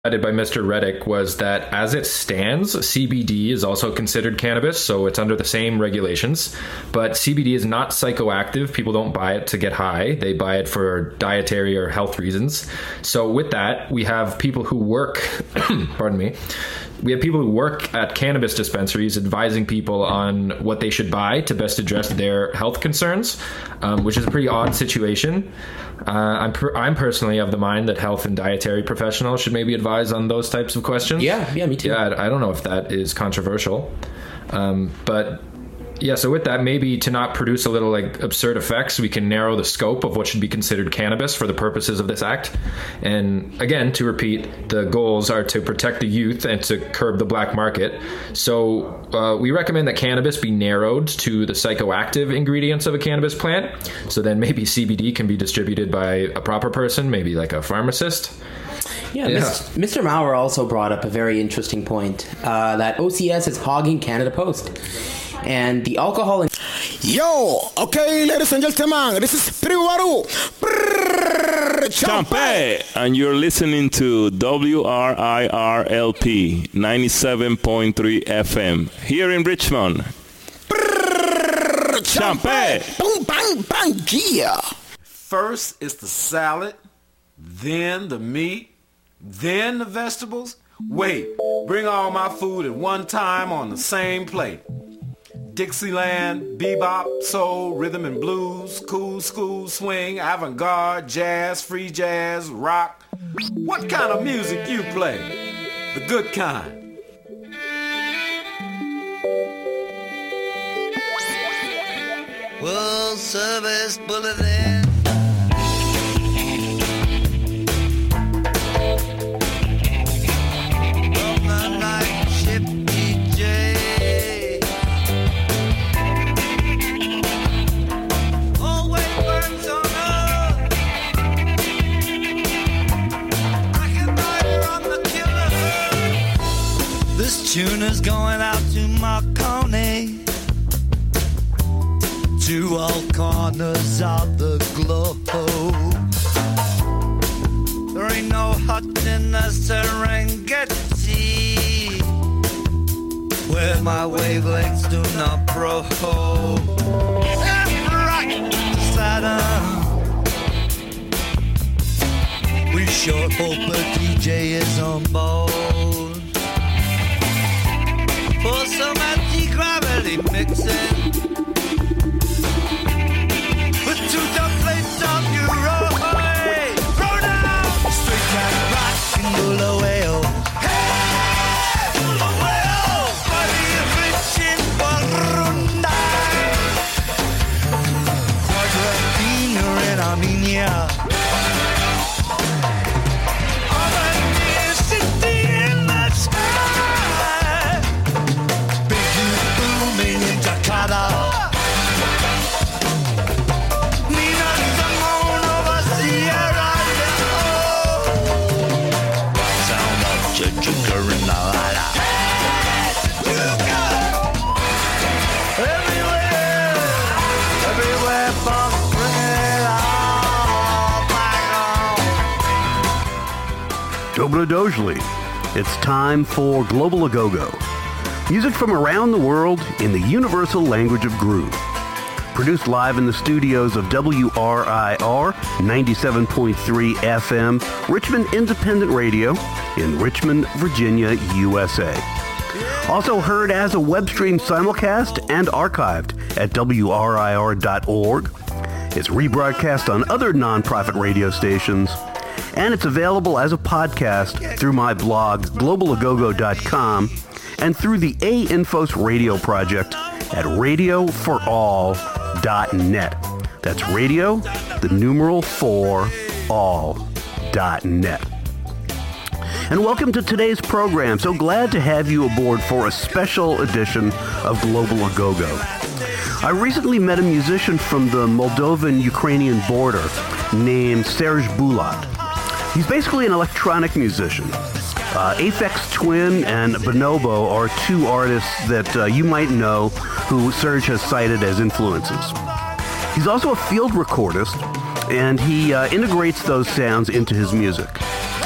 By Mr. Reddick was that as it stands, CBD is also considered cannabis, so it's under the same regulations. But CBD is not psychoactive. People don't buy it to get high. They buy it for dietary or health reasons. So with that, we have people who work, pardon me, we have people who work at cannabis dispensaries advising people on what they should buy to best address their health concerns, which is a pretty odd situation. I'm personally of the mind that health and dietary professionals should maybe advise on those types of questions. Yeah, me too. Yeah, I don't know if that is controversial. But yeah, so with that, maybe to not produce a little like absurd effects, we can narrow the scope of what should be considered cannabis for the purposes of this act. And again, to repeat, the goals are to protect the youth and to curb the black market. So we recommend that cannabis be narrowed to the psychoactive ingredients of a cannabis plant. So then maybe CBD can be distributed by a proper person, maybe like a pharmacist. Yeah. Mr. Maurer also brought up a very interesting point, that OCS is hogging Canada Post. And the alcohol... Yo, okay, ladies and gentlemen, this is Priwaru Champe, and you're listening to WRIRLP 97.3 FM here in Richmond. Champe. Boom, bang, bang, yeah. First is the salad, then the meat, then the vegetables. Wait, bring all my food at one time on the same plate. Dixieland, bebop, soul, rhythm and blues, cool school, swing, avant-garde, jazz, free jazz, rock. What kind of music you play? The good kind. World Service Bulletin. From the night ship DJ. Always works on us. I can ride on the killer. This tune is going out to Marconi. To all corners of the globe. There ain't no hut in the Serengeti where my wavelengths do not probe. Left, right, Saturn. We sure hope a DJ is on board for some anti-gravity mixing. To the place of your road, throw down, straight down, rock and roll away, oh. Hey, roll away, oh. Body rich in Burundi, Quadradina in Armenia. All the near city in the sky. Big youth booming in Jakarta. Dobrodojli. It's time for Global Agogo. Music from around the world in the universal language of groove. Produced live in the studios of WRIR 97.3 FM, Richmond Independent Radio in Richmond, Virginia, USA. Also heard as a web stream simulcast and archived at WRIR.org. It's rebroadcast on other nonprofit radio stations. And it's available as a podcast through my blog, globalagogo.com, and through the A-Infos radio project at radioforall.net. That's radio, the numeral 4, all.net. And welcome to today's program. So glad to have you aboard for a special edition of Global Agogo. I recently met a musician from the Moldovan-Ukrainian border named Serge Bulat. He's basically an electronic musician. Aphex Twin and Bonobo are two artists that you might know who Serge has cited as influences. He's also a field recordist, and he integrates those sounds into his music.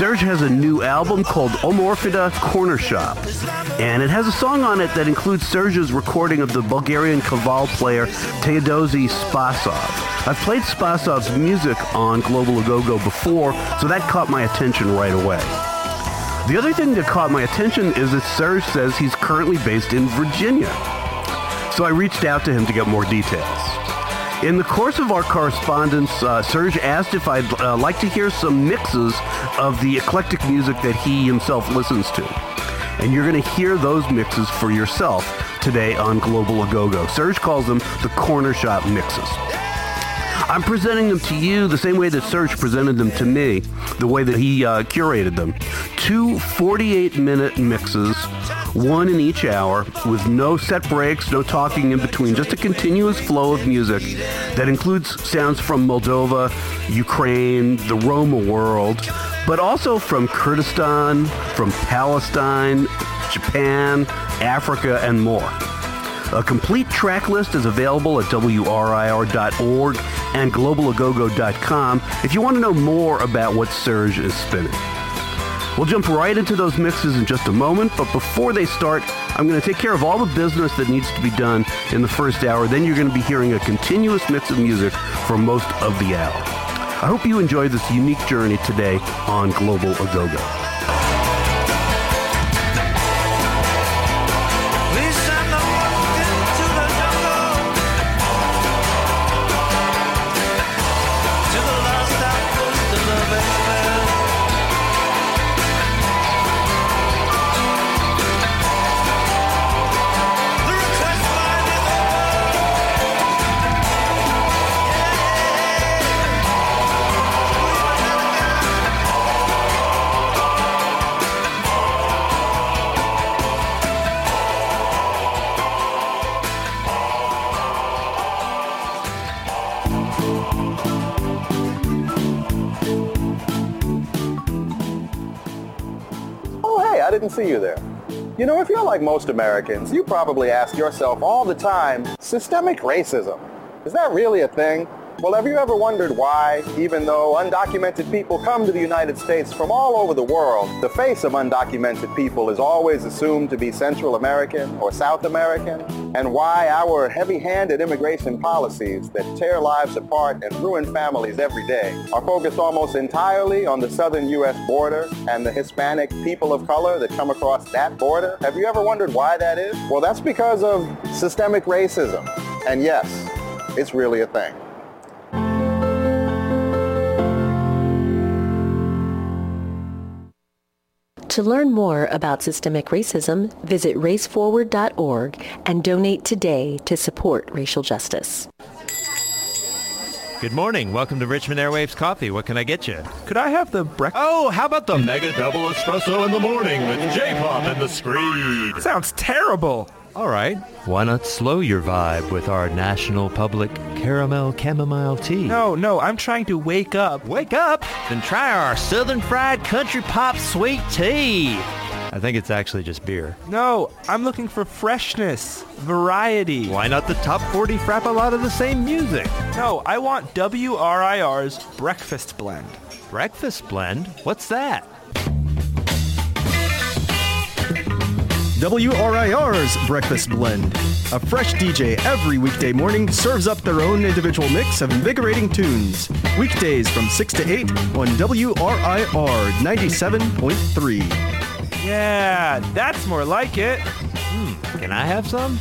Serge has a new album called Omorphida Corner Shop, and it has a song on it that includes Serge's recording of the Bulgarian Kaval player Teodosi Spasov. I've played Spasov's music on Global Agogo before, so that caught my attention right away. The other thing that caught my attention is that Serge says he's currently based in Virginia. So I reached out to him to get more details. In the course of our correspondence, Serge asked if I'd like to hear some mixes of the eclectic music that he himself listens to. And you're going to hear those mixes for yourself today on Global Agogo. Serge calls them the Corner Shop mixes. I'm presenting them to you the same way that Serge presented them to me, the way that he curated them. 2 48-minute mixes, one in each hour, with no set breaks, no talking in between, just a continuous flow of music that includes sounds from Moldova, Ukraine, the Roma world, but also from Kurdistan, from Palestine, Japan, Africa, and more. A complete track list is available at WRIR.org and globalagogo.com if you want to know more about what Serge is spinning. We'll jump right into those mixes in just a moment, but before they start, I'm going to take care of all the business that needs to be done in the first hour. Then you're going to be hearing a continuous mix of music for most of the hour. I hope you enjoy this unique journey today on Global Agogo. I didn't see you there. You know, if you're like most Americans, you probably ask yourself all the time, systemic racism, is that really a thing? Well, have you ever wondered why, even though undocumented people come to the United States from all over the world, the face of undocumented people is always assumed to be Central American or South American? And why our heavy-handed immigration policies that tear lives apart and ruin families every day are focused almost entirely on the southern U.S. border and the Hispanic people of color that come across that border? Have you ever wondered why that is? Well, that's because of systemic racism. And yes, it's really a thing. To learn more about systemic racism, visit raceforward.org and donate today to support racial justice. Good morning. Welcome to Richmond Airwaves Coffee. What can I get you? Could I have the breakfast? Oh, how about the Mega Double Espresso in the morning with J-Pop and the Screed? Sounds terrible. All right. Why not slow your vibe with our National Public Caramel Chamomile Tea? No, I'm trying to wake up. Wake up? Then try our Southern Fried Country Pop Sweet Tea. I think it's actually just beer. No, I'm looking for freshness, variety. Why not the top 40 frap a lot of the same music? No, I want WRIR's Breakfast Blend. Breakfast Blend? What's that? WRIR's Breakfast Blend. A fresh DJ every weekday morning serves up their own individual mix of invigorating tunes. Weekdays from 6 to 8 on WRIR 97.3. Yeah, that's more like it. Can I have some?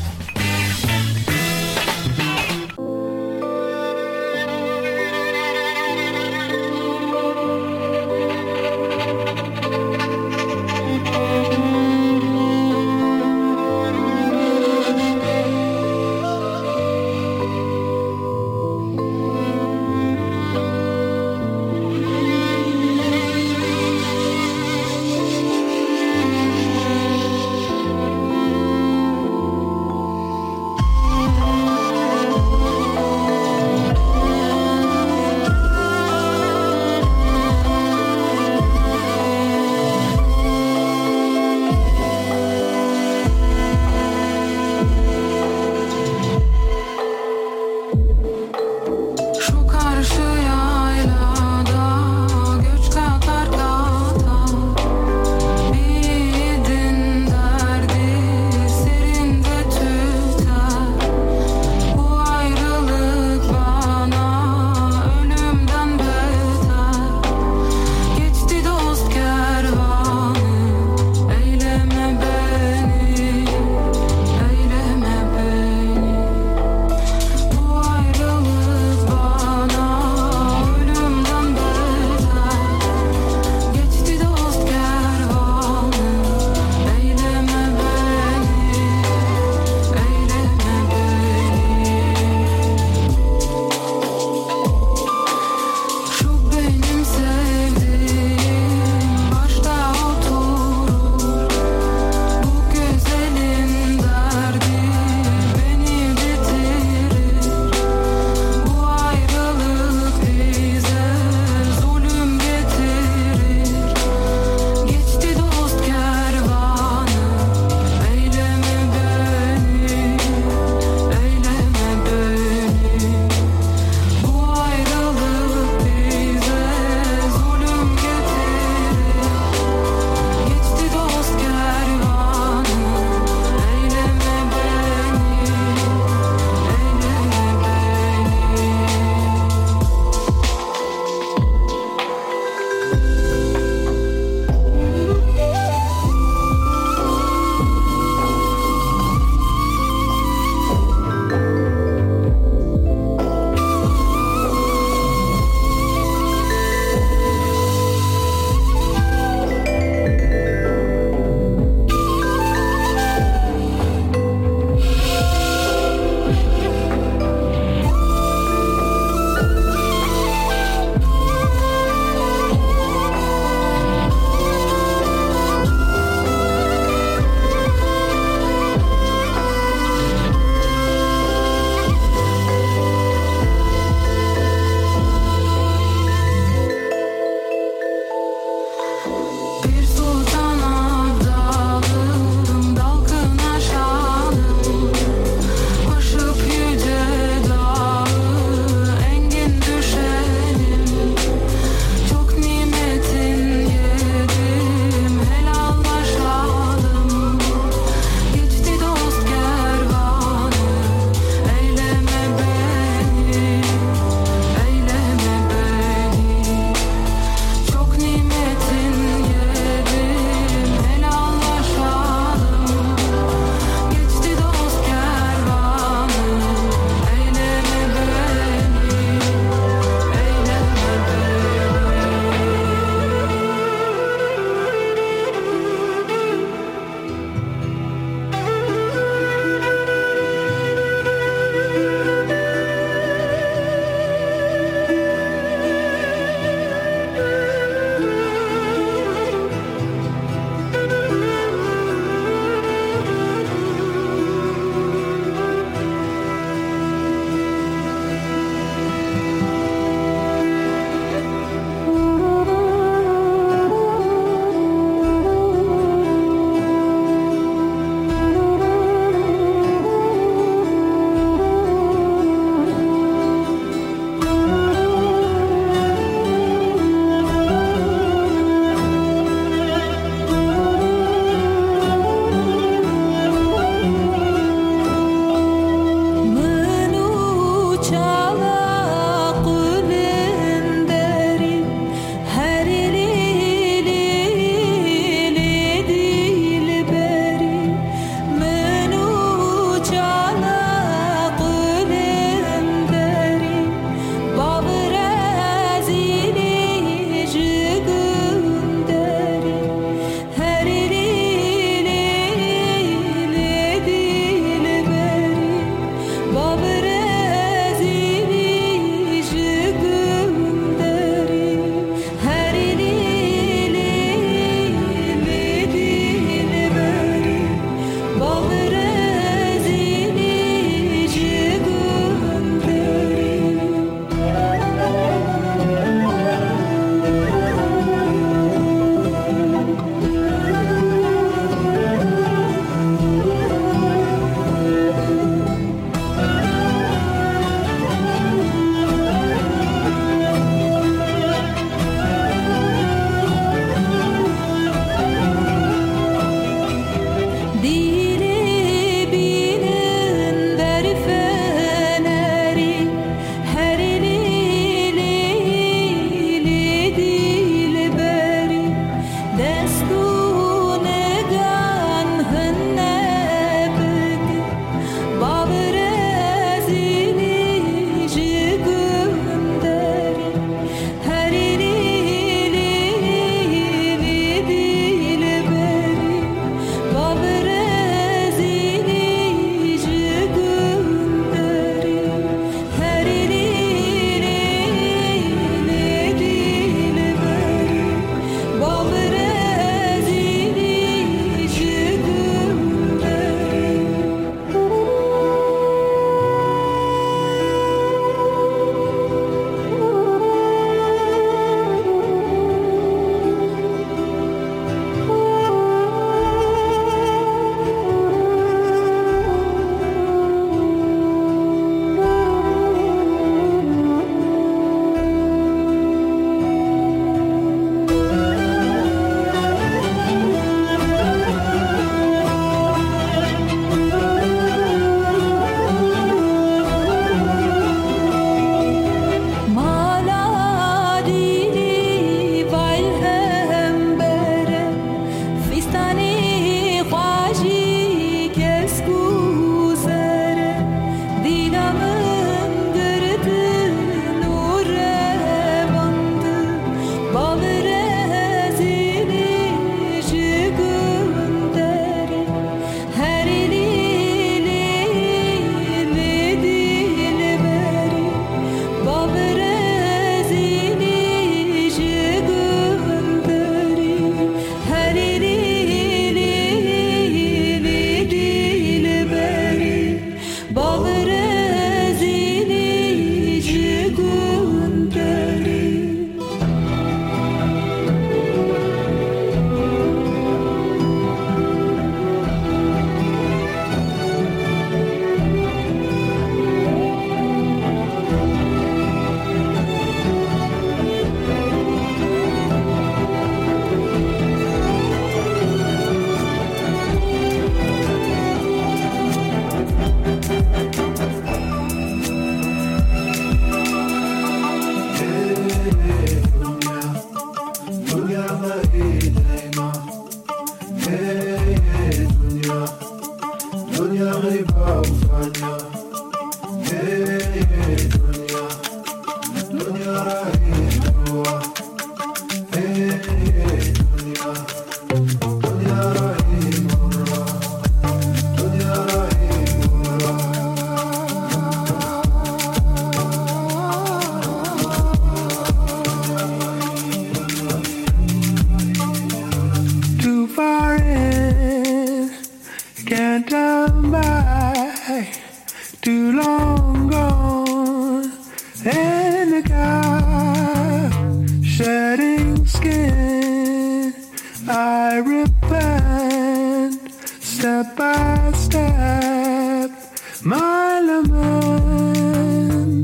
can't come by, too long gone, and the guy shedding skin. I repent, step by step, my lament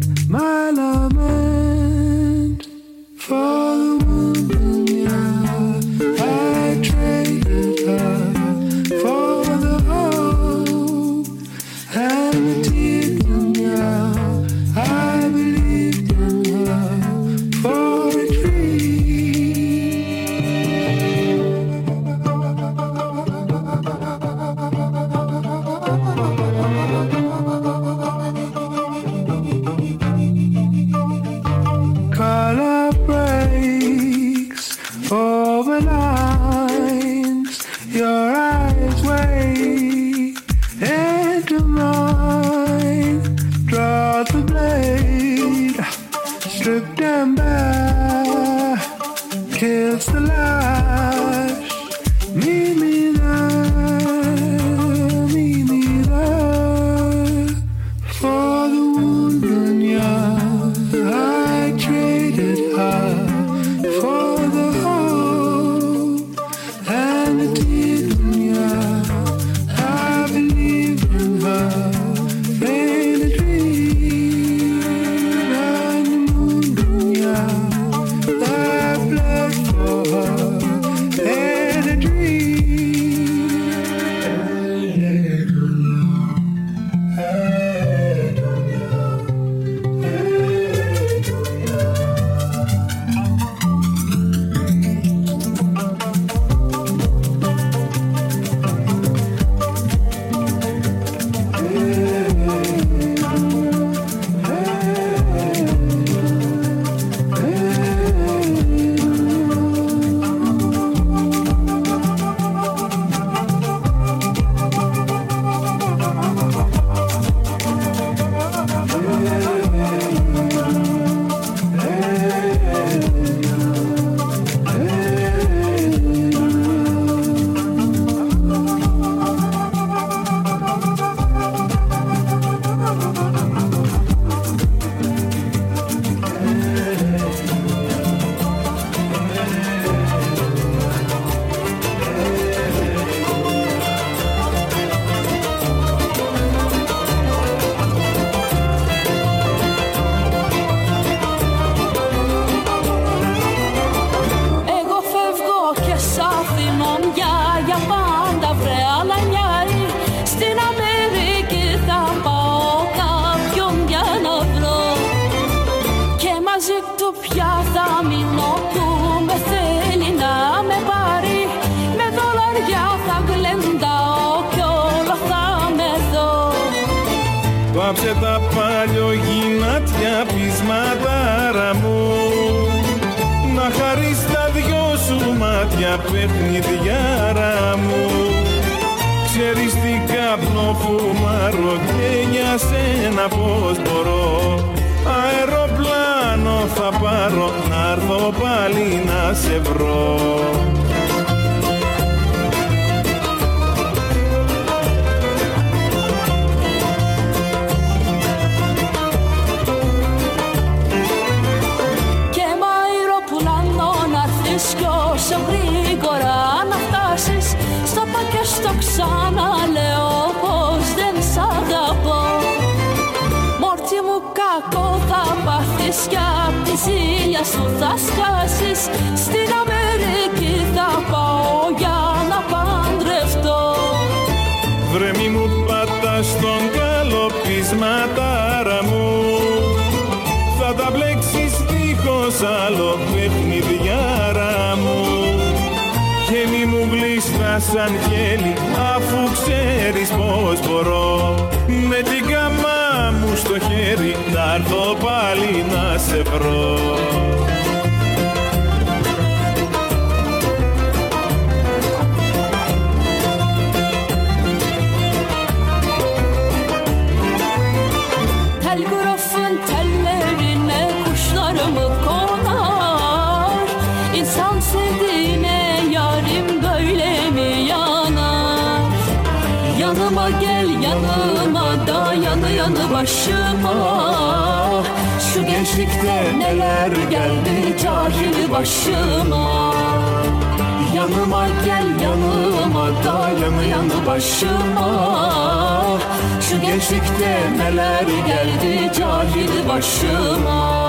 for the woman, yeah, I traded her for the hope and the tears, yeah, I believed in her for a color breaks over lines, your eyes wait into mine, draw the blade, stripped and bare, kiss the lash, meet me there, for the woman, yeah, I traded her for the hope and the tears, yeah, I believe in her, in a dream, and the moon, yeah, I bled for her, in a Βάψε τα παλιογυνάτια πεισματάρα μου, να χαρείς τα δυο σου μάτια παιχνιδιάρα μου. Ξέρεις τι καπνό φουμάρω και για σένα πως μπορώ, αεροπλάνο θα πάρω να έρθω πάλι να σε βρω. Όσο γρήγορα να φτάσεις στο πακέ στο ξαναλέω πως δεν σ' αγαπώ. Μόρτι μου κακό θα πάθεις κι απ' τη ζήλια σου θα σκάσεις. Στην Αμερική θα πάω για να παντρευτώ. Βρε μη μου πατάς τον καλοπισματάρα μου, θα τα μπλέξεις δίχως άλλο παιχνιδιάρα μου. Και μη μου γλίστρας σαν χέλη, αφού ξέρεις πως μπορώ, με την καμά μου στο χέρι θα έρθω πάλι να σε βρω. Telgrafın tellerine kuşlarımı konar, İnsan sevdiğine yarim böyle mi yanar? Yanım Yanıma gel yanıma da yanı yanı başıma. Şu gençlikte neler geldi cahil başıma. Yanıma gel yanıma da yanı yanı başıma. Şu gençlikte neler geldi cahil başıma.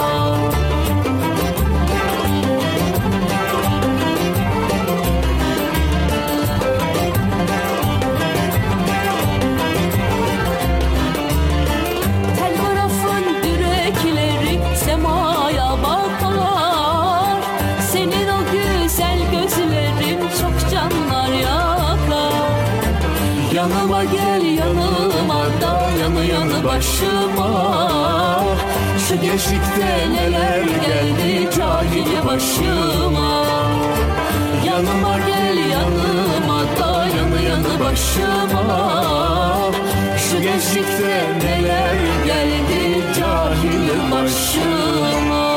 Semaya bakar, senin o güzel gözlerin çok canlar yakar. Yanıma gel yanıma da yanı yanı başıma. Şu gençlikte neler geldi cahil başıma. Yanıma gel yanıma da yanı yanı başıma. Şu gençlikte neler geldi cahil başıma.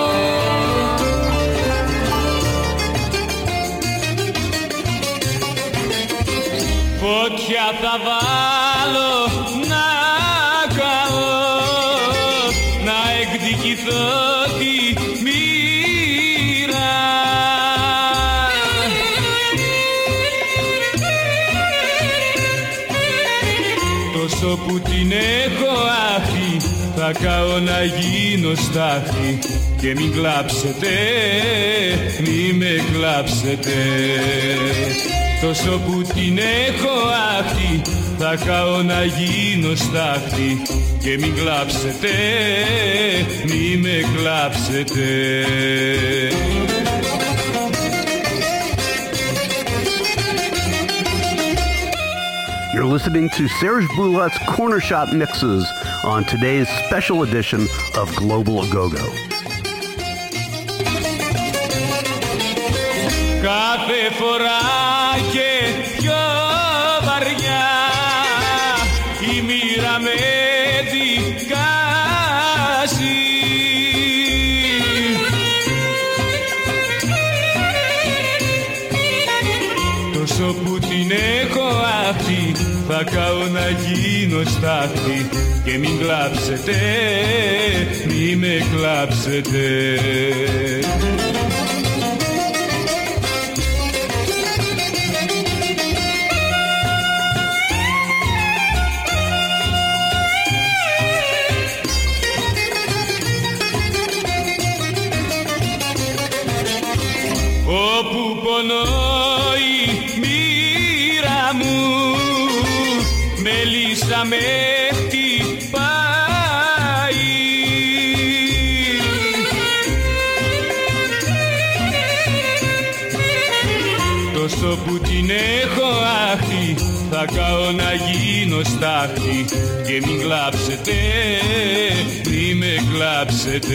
Φωτιά θα βάλω να καώ, να εκδικηθώ τη μοίρα. Τόσο που την έχω άχτη, θα καώ να γίνω στάχτη. Και μην κλάψετε, μη με κλάψετε. Τόσο που την έχω άχτη, θα καώ να γίνω στάχτη. Και μην κλάψετε, μη με κλάψετε. You're listening to Serge Boulat's Corner Shop Mixes on today's special edition of Global A-Go-Go. Κάθε φορά και πιο βαριά η μοίρα με δικάζει. Τόσο που την έχω άχτη, θα καώ να γίνω στάχτη. Και μην κλάψετε, μη με κλάψετε. Όπου πονώ η μοίρα μου, μελίσσα με χτυπάει. Τόσο που την έχω άχτη, θα καώ να γίνω στάχτη. Και μην κλάψετε, μη με κλάψετε.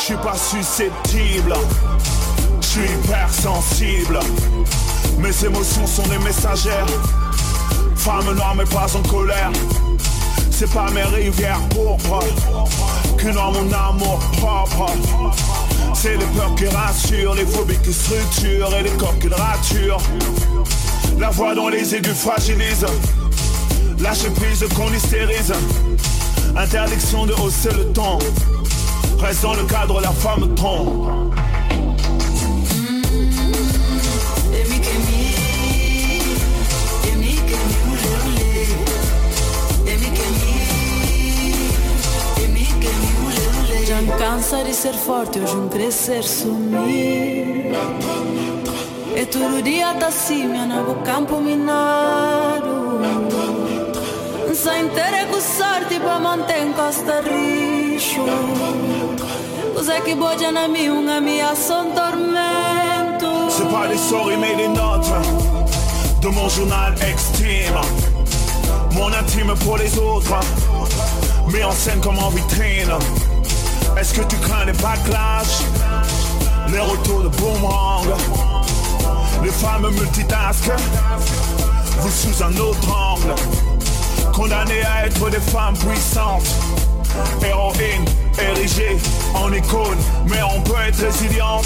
suis pas susceptible, je suis hypersensible. Mes émotions sont des messagères. Femme noire mais pas en colère. C'est pas mes rivières pourpres qui n'ont mon amour propre. C'est les peurs qui rassurent, les phobies qui structurent et les corps qui raturent. La voix dont les aigus fragilisent, lâcher prise qu'on hystérise. Interdiction de hausser le ton, reste dans le cadre, la femme trompe. Já me cansa de ser forte, hoje um crescer sumir. E todo dia tá assim, no campo minado. Sem ter que sorte pra manter em costa rixo. Cos'è che boggia na mia son tormento. C'est pas des sorries mais des notes de mon journal extime. Mon intime pour les autres, mis en scène comme en vitrine. Est-ce que tu crains les backlash, les retours de boomerang? Les femmes multitask, vous sous un autre angle. Condamnées à être des femmes puissantes, héroïnes, érigées en icônes. Mais on peut être résiliente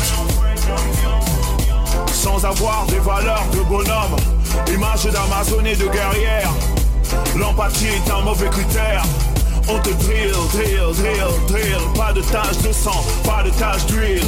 sans avoir des valeurs de bonhomme. Image d'Amazonie de guerrière. L'empathie est un mauvais critère. On te drill, drill, drill, drill. Pas de tache de sang, pas de tache d'huile.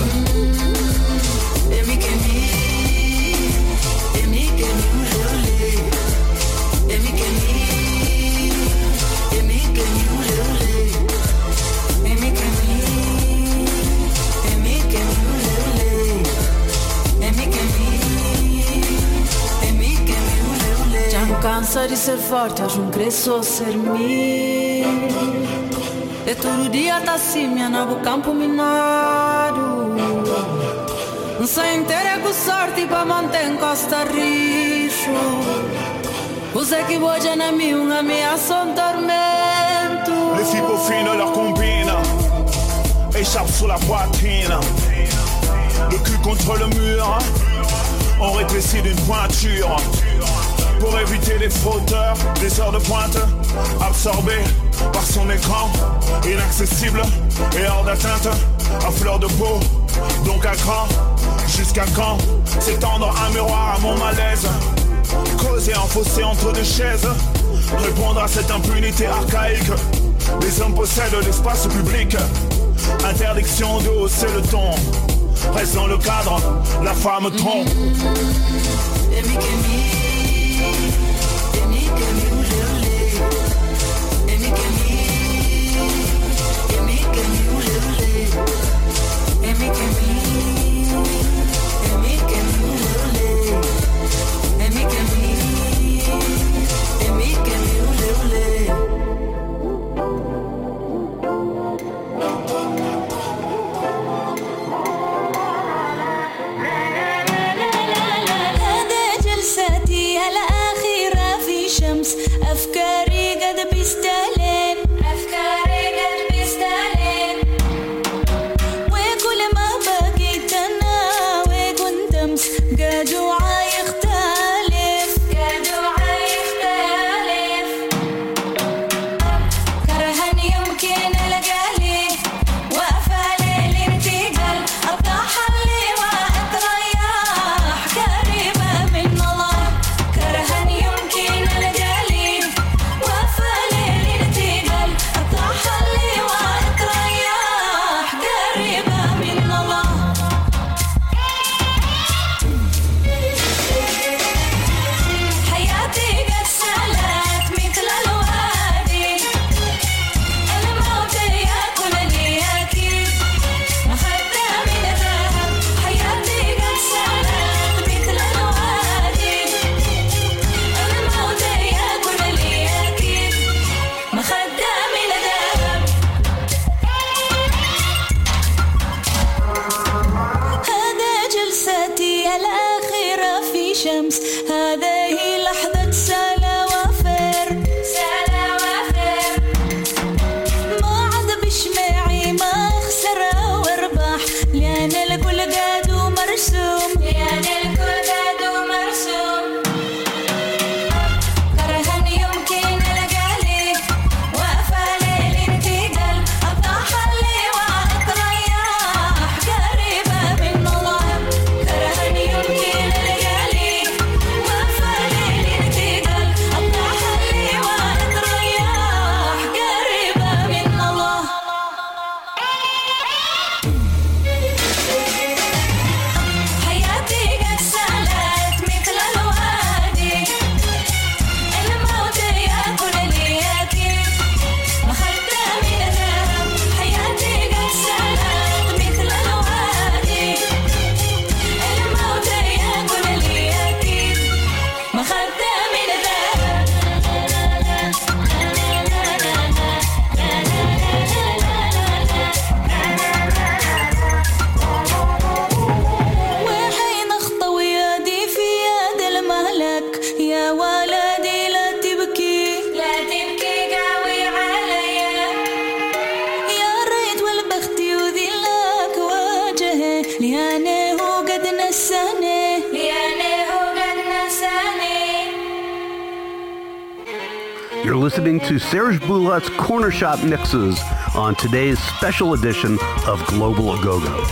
Já me cansa de ser forte, hoje não cresço ser mim. E todo dia tá assim, no campo minado. Sem ter com sorte pra manter em costa rixo. Cos'è che boggia na mia son tormento. Les filles peaufinent leur combine, échappent sur la poitrine. Le cul contre le mur, on rétrécit d'une pointure. Pour éviter les fauteurs, des heures de pointe, absorbées par son écran, inaccessible et hors d'atteinte, à fleur de peau, donc à cran. Jusqu'à quand s'étendre un miroir à mon malaise? Causer un fossé entre deux chaises, répondre à cette impunité archaïque. Les hommes possèdent l'espace public, interdiction de hausser le ton. Reste dans le cadre, la femme trompe. listening to Serge Boulat's Corner Shop mixes on today's special edition of Global A-Go-Go.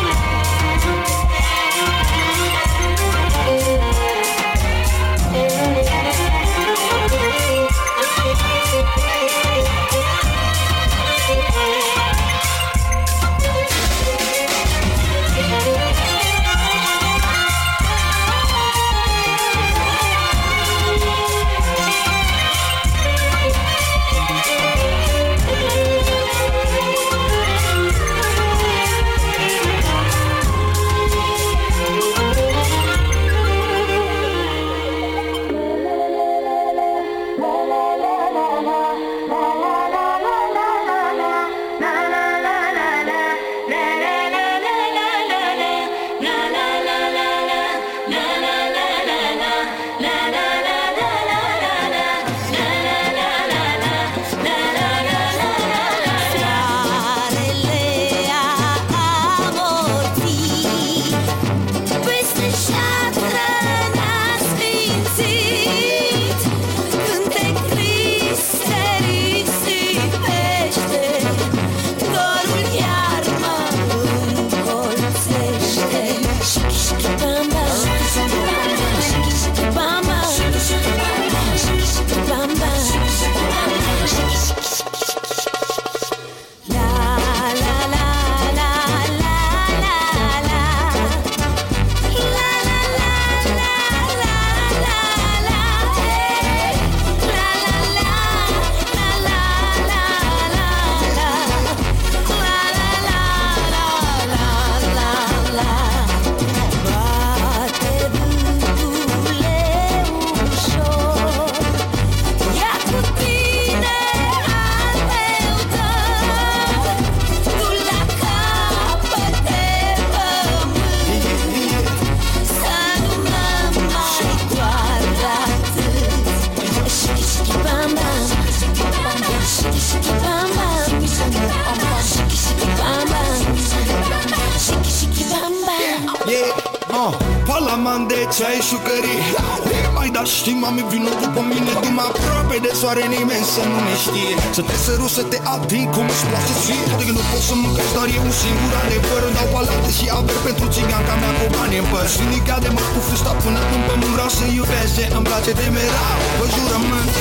Palaman de ceai șucării. Mai da știi, mami, vino după mine. Du-mă aproape de soare, nimeni să nu ne știe. Să te sărut, să te ating cum își place ție. De când nu pot să mâncăși, dar e un singur adevăr. Îmi dau palate și averi pentru țiganca mea cu bani în păr. Și nica de mă cu fusta până în pământ. Vreau să iubesc, îmi place de merau. Vă jurământ.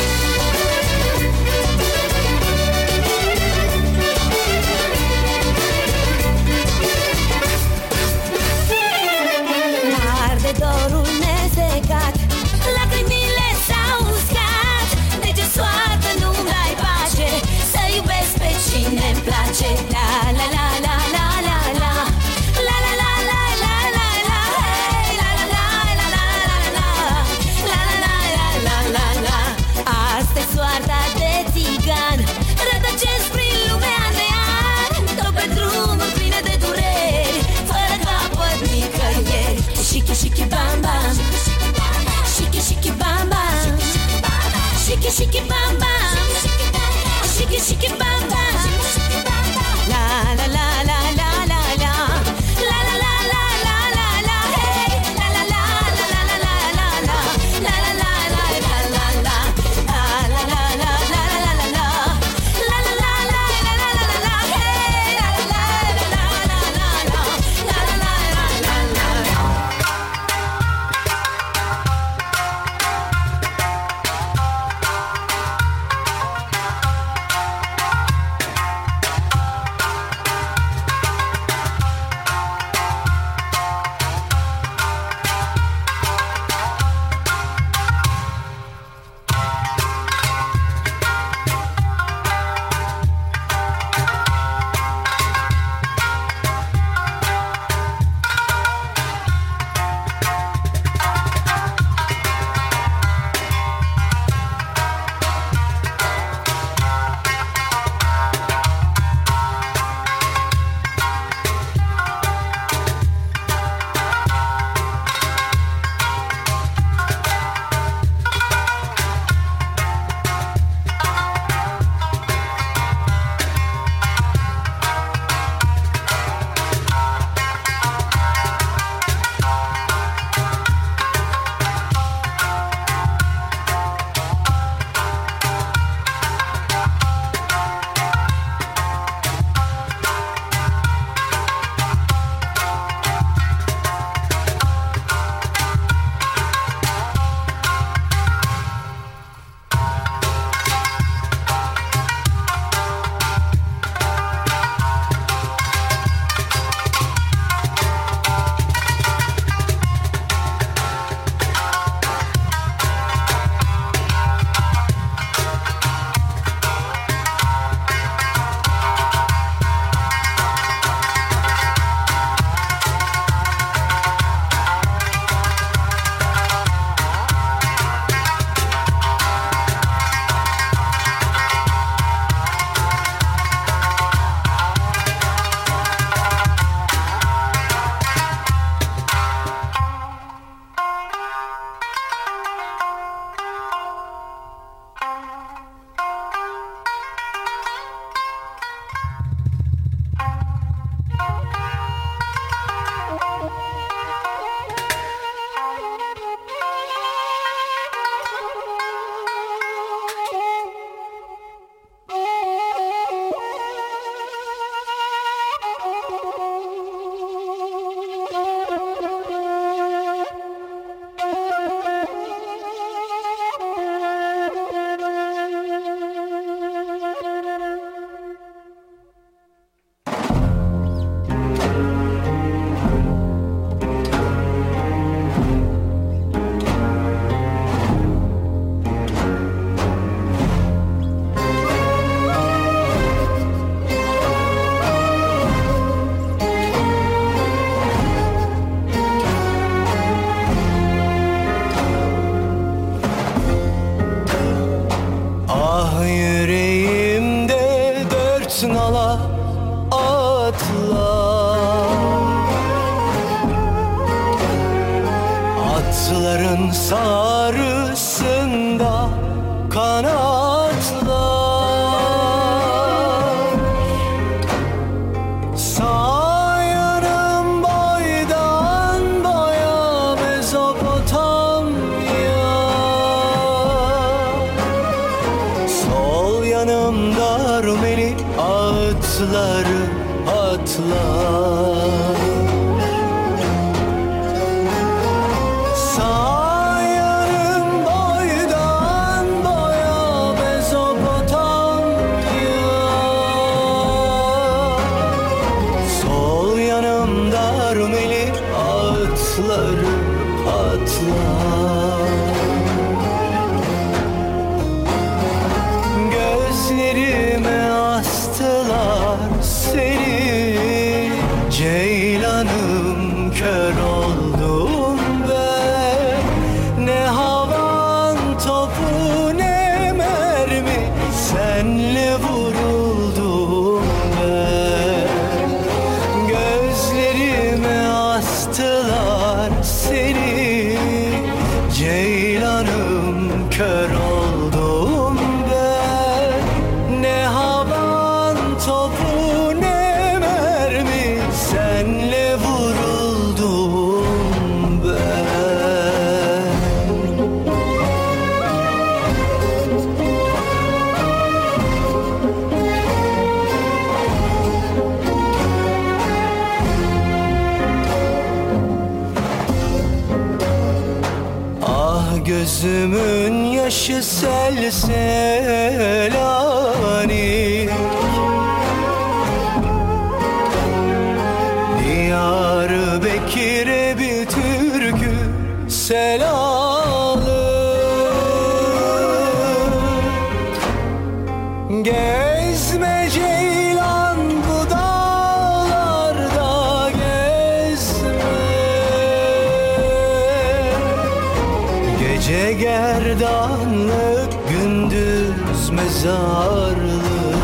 Arde dorul nesecat, lacrimile s-au uscat. De ce soartă nu-mi dai pace să iubesc pe cine-mi place? La la la la la la la la la la la la la la hey la la la la la la la la la la la la. Asta-i soarta de țigan, rătăcesc prin lumea de an, tot pe drumuri pline de dureri, fără capăt nicăieri. Shiki shiki bam bam, shiki shiki bam bam, shiki shiki bam bam, shiki shiki bam bam. La la la la la la la, la la la la la la la, hey, la la la la la la la la la, la la la la la la la, la la la la la la la la, la la la la la la la la, hey, la la la la la la la, la la la la la la. Rumeli atları atlar. Sağ yanım boydan boya Mezopotamya, sol yanımda Rumeli atları atlar. Gözlerime astılar seni, ceylanım kör oldum ben. Ne havan topu ne mermi, senle vuruldum ben. Gözlerime astılar seni, ceylanım kör oldum ben. Ne havan topu ne mermi, senle vuruldum ben. Ah gözümün yaşı sel Selanik, Diyarbakır'a bir türkü selalı. Gezme ceylan bu dağlarda gezme, gece gerdanlık gündüz mezarlık.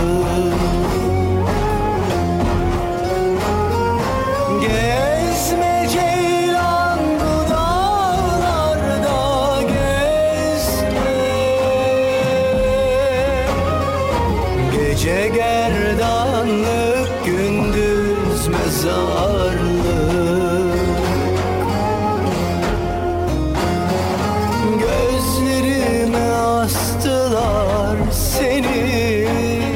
Gezme ceylan bu dağlarda gezme, gece gerdanlık gündüz mezarlık. Gözlerime astılar seni,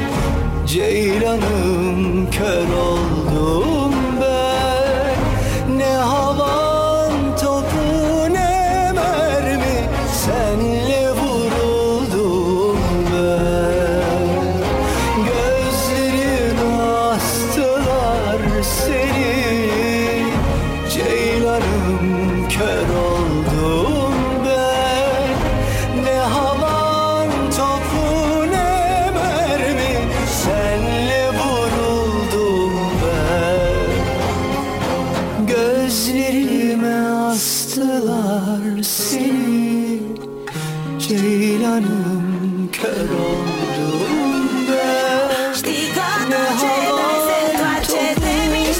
ceylanım kör oldum ben. Ne havan topu ne mermi, senle vuruldum ben. Gözlerime astılar seni, ceylanım kör oldum ben. Ne havan topu ne mermi, senle vuruldum ben. Gözlerime astılar seni, ceylanım kör oldum ben. Ne havan topu ne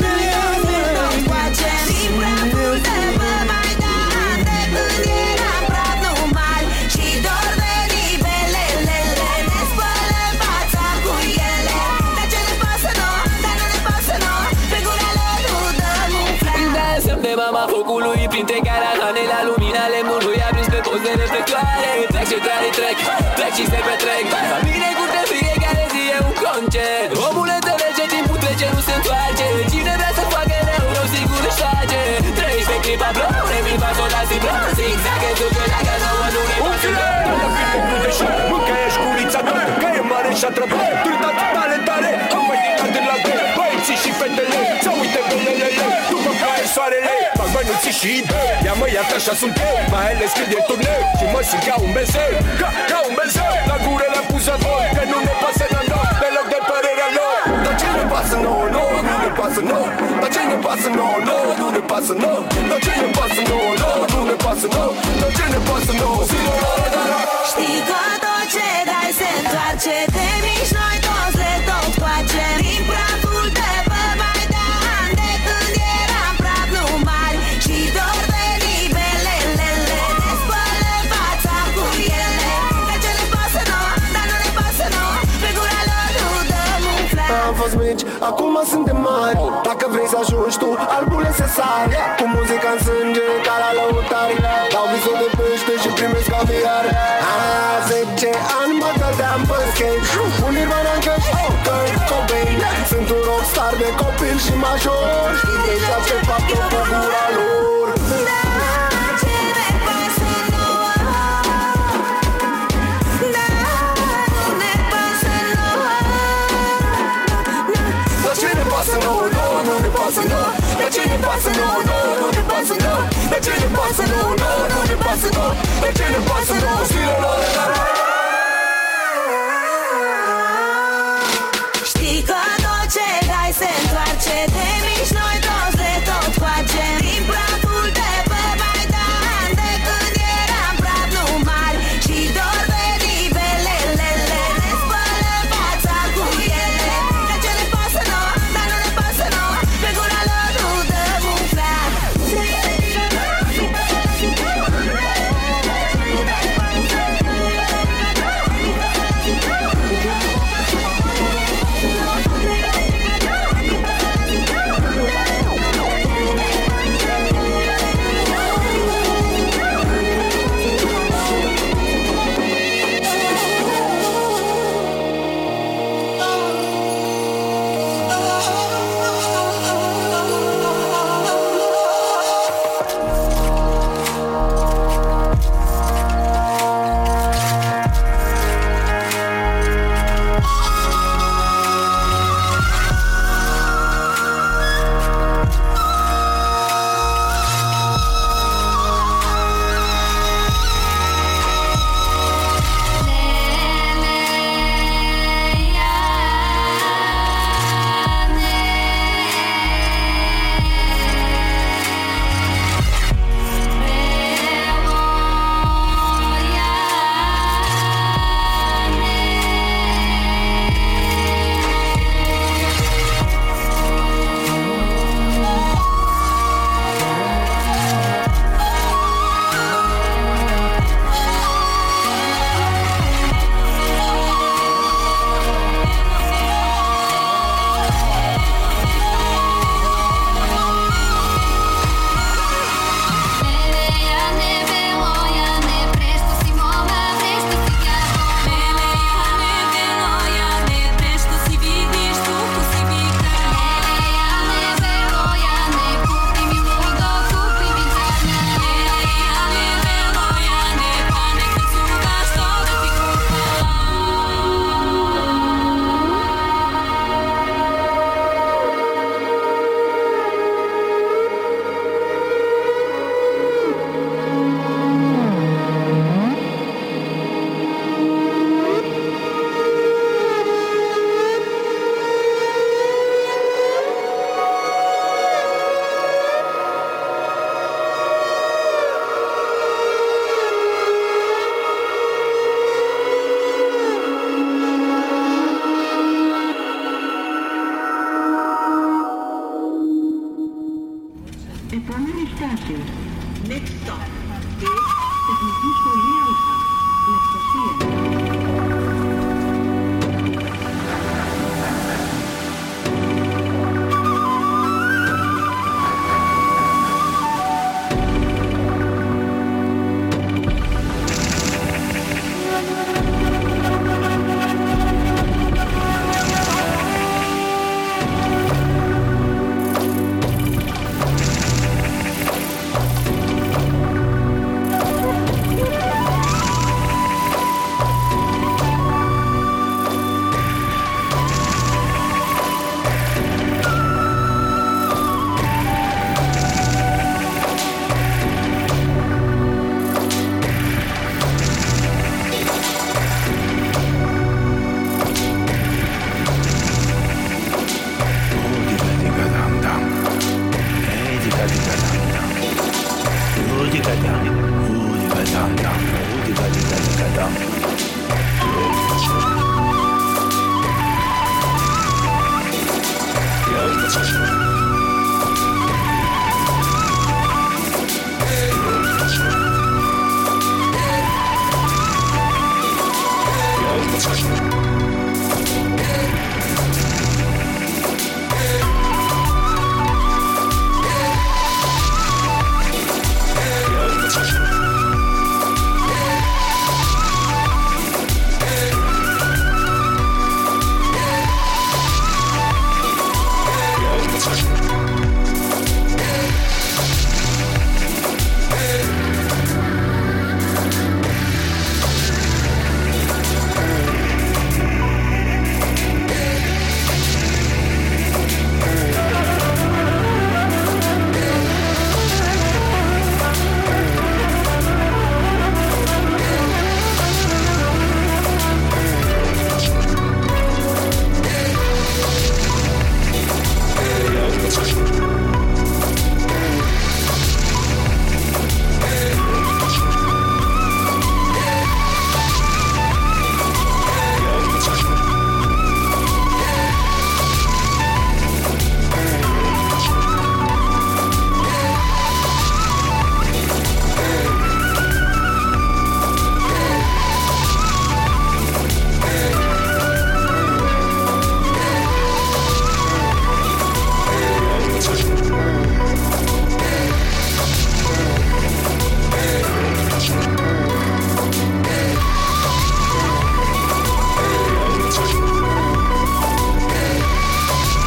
Mama focului printre caravane, la lumina lemnului a prins pe post de reflectoare. Trec și trec, trec și se petrec. La mine curte fiecare zi e un concert. Omul înțelege, timpul trece, nu se întoarce. Cine vrea să facă rău, rău sigur își face. Trăiește clipa blou, revin va sola si blou. Zigzag e duce la că nouă nu ne poate rău. Mânca ești curița toată, că e mare și atrăbăt. Tu-i dat tale, tale, am mai din de la tine. Băieții și fetele, să uite pe lelele. După care soarele, fac bănuții și idei. Ia-mă, iată așa sunt eu, mai ales când e turneu. Și mă simt ca un bezeu, ca un bezeu. La gură le-am pus voi, că nu ne pasă la noi, deloc de părerea lor. Dar ce ne pasă nouă, nouă, nu ne pasă nouă. Dar ce ne pasă nouă, nouă, nu ne pasă nouă. Dar ce ne pasă nouă, nouă, nu ne pasă nouă. Dar ce ne pasă nouă, Știi că tot ce dai se întoarce, de mici noi toți le tot facem. Din praful de pe Maidan, de când eram praf numai. Și dor de libelele, ne spălă fața cu ele. Că ce ne pasă nouă, dar nu ne pasă nouă. Pe gura lor nu dăm un flac. Am fost mici, acum suntem mari. Dacă vrei să ajungi tu, albule se sare. Cu muzica în sânge, ca la lăutari. Dau visul de pește și primesc caviar. 10 ani mă dădeam pe skate, un Nirvana în căști, rockstar de copil și major. Știi deja ce fac eu cu gura lor. Ce ne pasă nouă, nu ne pasă nouă. Dar ce ne pasă nouă, nu ne pasă nouă. Dar ce ne pasă nouă, stilul lor. Știi că tot ce dai se întoarce, de mici noi toți de tot facem. Din praful de pe Maidan, de când eram praf nu mari și dor de nivelele, ne spălă fața cu ele. Că ce ne pasă nouă, dar nu ne pasă nouă, pe gura lor nu dăm un fleac. The following station, next stop,